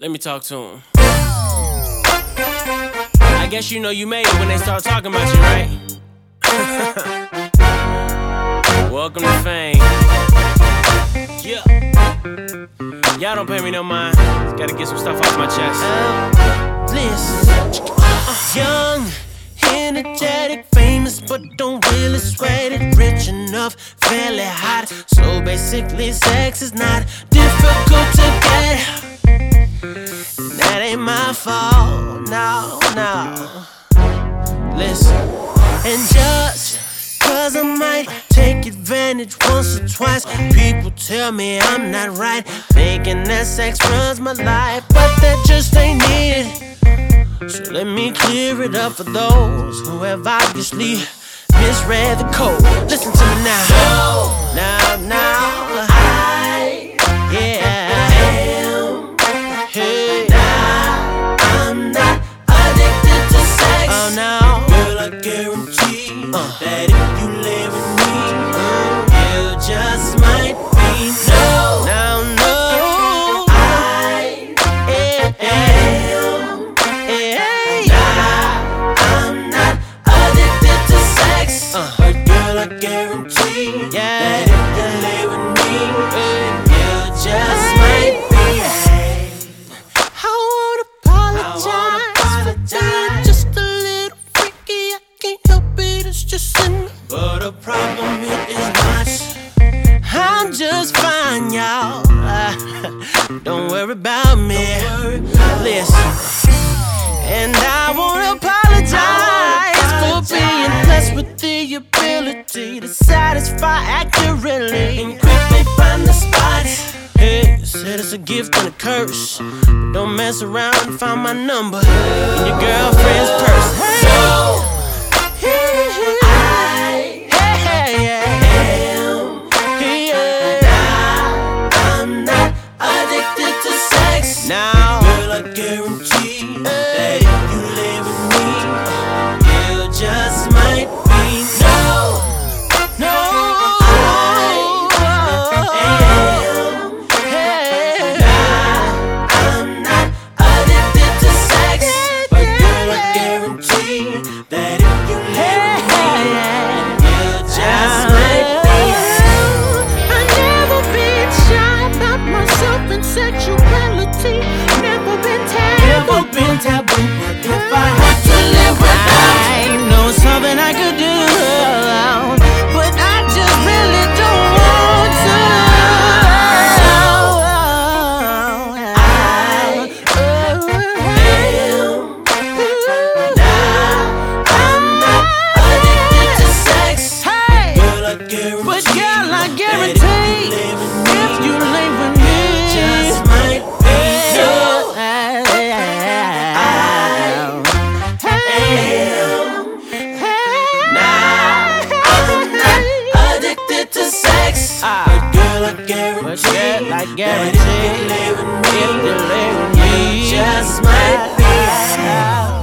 Let me talk to him. I guess you know you made it when they start talking about you, right? Welcome to fame. Yeah. Y'all don't pay me no mind. Just gotta get some stuff off my chest. Listen. Young, energetic, famous, but don't really sweat it. Rich enough, fairly hot. So basically, sex is not difficult to get. That ain't my fault, no. Listen, and just cause I might take advantage once or twice, people tell me I'm not right, thinking that sex runs my life, but that just ain't it. So let me clear it up for those who have obviously misread the code. Listen to me now. Now, I am, hey, now, I'm not addicted to sex. Oh no, girl, I guarantee that if you lay with me, you just might be no. I am, I'm not addicted to sex, but girl, I guarantee that if you lay with me, you just might be. I wanna apologize for being just a little freaky. I can't help it, it's just in me. But the problem here is not. I'm just fine, y'all. Don't worry about me. Listen, and I wanna apologize for being blessed with the ability to satisfy accurately and quickly find the spot. Hey, said it's a gift and a curse, but don't mess around and find my number in your girlfriend's purse. Hey, I'm not addicted to sex. Now, girl, I guarantee that if you lay with me, you just might be no. I'm not addicted to sex, but girl, I guarantee that if you lay with me, you just might be. I've never been shy about myself and sexuality. Never been taboo, but if I had to live without, I know something I could do, but I just really don't want to. I'm not addicted to sex, Hey, but girl, I guarantee if you lay with me, just might be no. Addicted to sex, but girl, I guarantee that if you lay with me, you just might be.